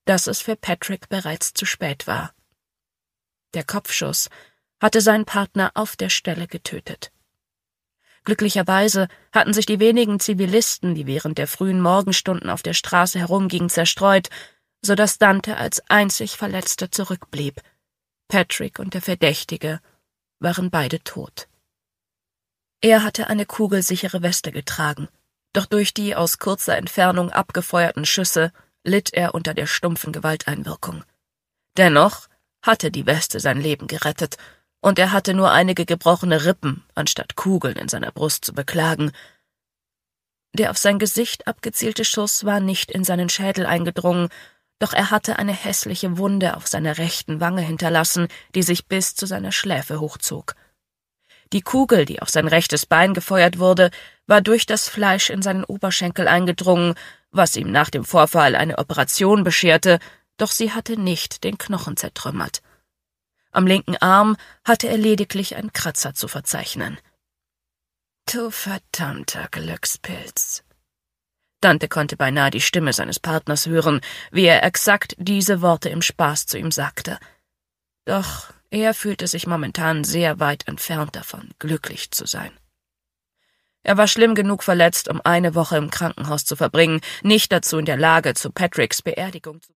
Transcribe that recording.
dass es für Patrick bereits zu spät war. Der Kopfschuss hatte seinen Partner auf der Stelle getötet. Glücklicherweise hatten sich die wenigen Zivilisten, die während der frühen Morgenstunden auf der Straße herumgingen, zerstreut, so dass Dante als einzig Verletzter zurückblieb. Patrick und der Verdächtige waren beide tot. Er hatte eine kugelsichere Weste getragen, doch durch die aus kurzer Entfernung abgefeuerten Schüsse litt er unter der stumpfen Gewalteinwirkung. Dennoch hatte die Weste sein Leben gerettet, und er hatte nur einige gebrochene Rippen, anstatt Kugeln in seiner Brust zu beklagen. Der auf sein Gesicht abgezielte Schuss war nicht in seinen Schädel eingedrungen, doch er hatte eine hässliche Wunde auf seiner rechten Wange hinterlassen, die sich bis zu seiner Schläfe hochzog. Die Kugel, die auf sein rechtes Bein gefeuert wurde, war durch das Fleisch in seinen Oberschenkel eingedrungen, was ihm nach dem Vorfall eine Operation bescherte, doch sie hatte nicht den Knochen zertrümmert. Am linken Arm hatte er lediglich einen Kratzer zu verzeichnen. »Du verdammter Glückspilz!« Dante konnte beinahe die Stimme seines Partners hören, wie er exakt diese Worte im Spaß zu ihm sagte. Doch er fühlte sich momentan sehr weit entfernt davon, glücklich zu sein. Er war schlimm genug verletzt, um eine Woche im Krankenhaus zu verbringen, nicht dazu in der Lage, zu Patricks Beerdigung zu